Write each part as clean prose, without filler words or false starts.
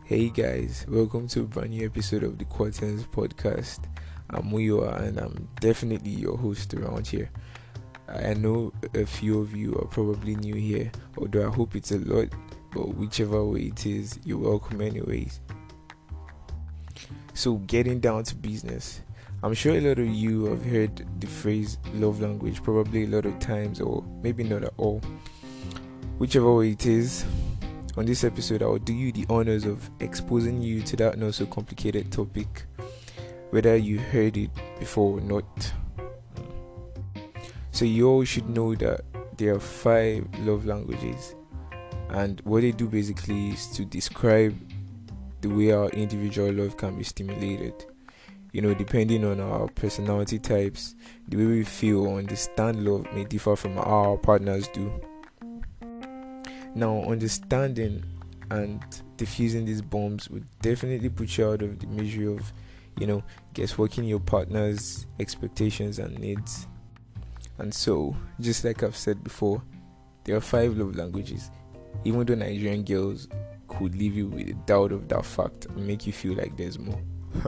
Hey guys, welcome to a brand new episode of the Quarters podcast. I'm Muyoa and I'm definitely your host around here. I know a few of you are probably new here, although I hope it's a lot, but whichever way it is, you're welcome anyways. So getting down to business, I'm sure a lot of you have heard the phrase love language probably a lot of times or maybe not at all. Whichever way it is, on this episode I will do you the honors of exposing you to that not so complicated topic, whether you heard it before or not. So you all should know that there are 5 love languages, and what they do basically is to describe the way our individual love can be stimulated. Depending on our personality types, the way we feel or understand love may differ from how our partners do. Now, understanding and diffusing these bombs would definitely put you out of the measure of, guessworking your partner's expectations and needs. And so, just like I've said before, there are 5 love languages, even though Nigerian girls could leave you with a doubt of that fact and make you feel like there's more.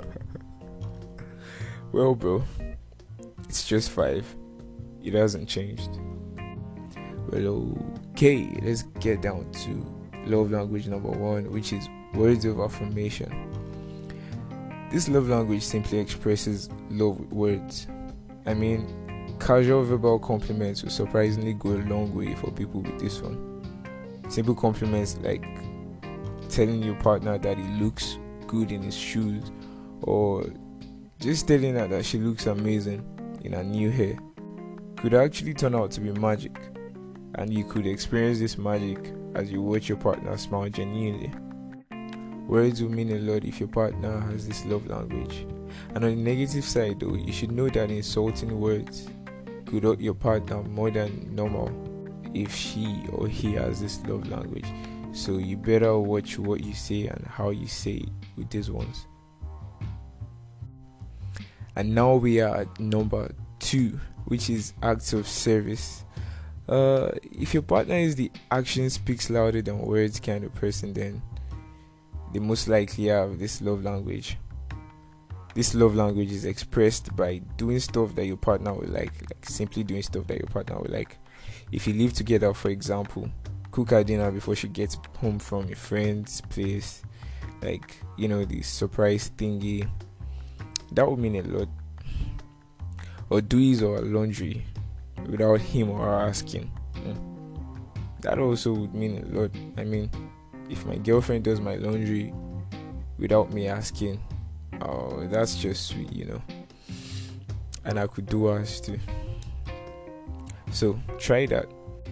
Well, bro, it's just 5. It hasn't changed. Well, okay, let's get down to love language number 1, which is words of affirmation. This love language simply expresses love with words. Casual verbal compliments will surprisingly go a long way for people with this one. Simple compliments like telling your partner that he looks good in his shoes, or just telling her that she looks amazing in her new hair, could actually turn out to be magic. And you could experience this magic as you watch your partner smile genuinely. Words will mean a lot if your partner has this love language. And on the negative side though, you should know that insulting words could hurt your partner more than normal if she or he has this love language. So you better watch what you say and how you say it with these ones. And now we are at number 2, which is acts of service. If your partner is the action speaks louder than words kind of person, then they most likely have this love language. This love language is expressed by doing stuff that your partner will like simply doing stuff that your partner will like. If you live together, for example, cook her dinner before she gets home from a friend's place, the surprise thingy, that would mean a lot. Or do his or her laundry without him or her asking. That also would mean a lot. If my girlfriend does my laundry without me asking, oh, that's just sweet, And I could do hers too. So try that.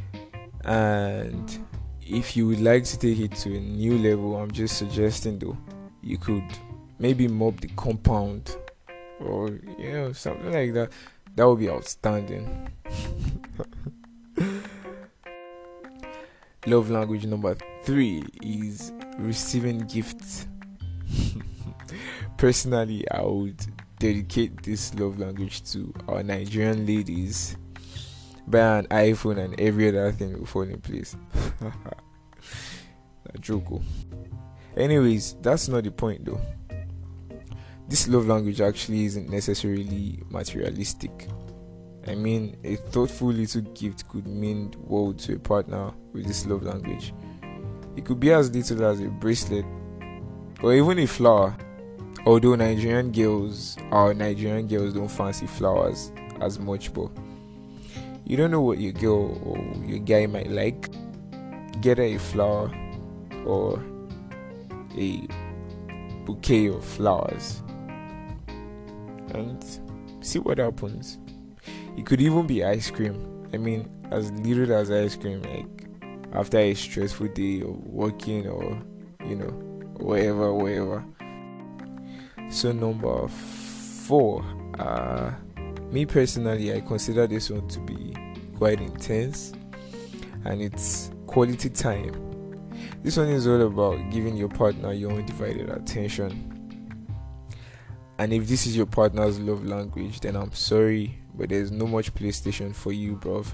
And if you would like to take it to a new level, I'm just suggesting though, you could maybe mop the compound or something like that. That would be outstanding. Love language number 3 is receiving gifts. Personally, I would dedicate this love language to our Nigerian ladies. Buy an iPhone and every other thing will fall in place. A joke. Anyways, that's not the point though. This love language actually isn't necessarily materialistic. A thoughtful little gift could mean the world to a partner with this love language. It could be as little as a bracelet or even a flower. Although our Nigerian girls don't fancy flowers as much, but you don't know what your girl or your guy might like. Get her a flower or a bouquet of flowers and see what happens. It could even be ice cream. As little as ice cream, after a stressful day of working or whatever. So number 4, me personally, I consider this one to be quite intense, and it's quality time. This one is all about giving your partner your undivided attention. And if this is your partner's love language, then I'm sorry, but there's no much PlayStation for you, bruv.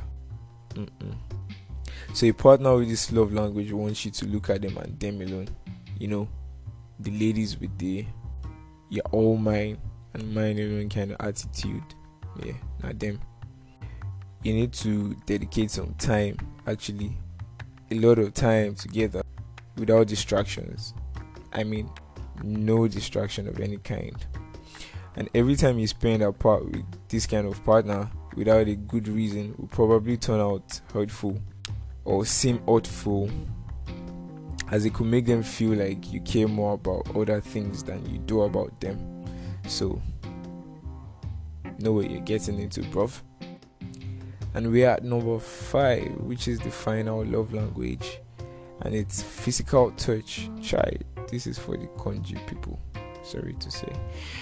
So a partner with this love language wants you to look at them and them alone. the ladies with the "you're all mine and mine alone" kind of attitude. Yeah, not them. You need to dedicate some time, actually, a lot of time together without distractions. I mean, no distraction of any kind. And every time you spend apart with this kind of partner without a good reason will probably turn out hurtful or seem hurtful, as it could make them feel like you care more about other things than you do about them. So, know what you're getting into, bruv. And we're at number 5, which is the final love language, and it's physical touch. Child, this is for the congee people, sorry to say.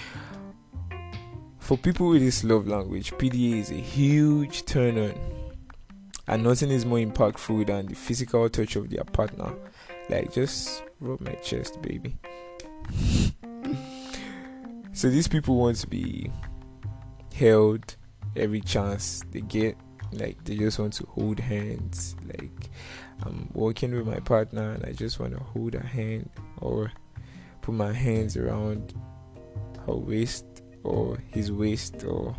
For people with this love language, PDA is a huge turn on, and nothing is more impactful than the physical touch of their partner. Like, just rub my chest, baby. So these people want to be held every chance they get. Like, they just want to hold hands. Like, I'm walking with my partner and I just want to hold her hand, or put my hands around her waist or his waist, or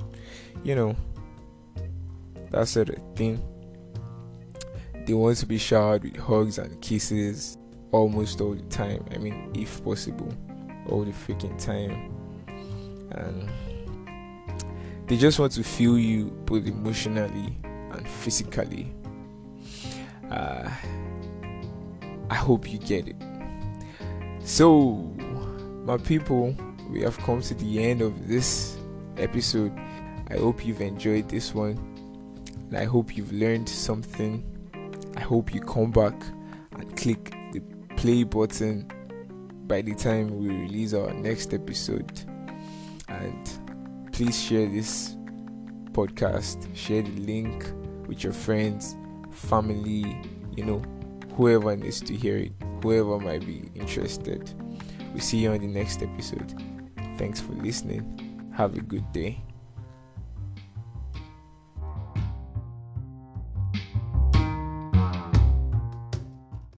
that sort of thing. They want to be showered with hugs and kisses almost all the time. I mean, if possible, all the freaking time. And they just want to feel you both emotionally and physically. I hope you get it. So, my people, we have come to the end of this episode. I hope you've enjoyed this one, and I hope you've learned something. I hope you come back and click the play button by the time we release our next episode. And please share this podcast, share the link with your friends, family, whoever needs to hear it, whoever might be interested. We'll see you on the next episode. Thanks for listening. Have a good day.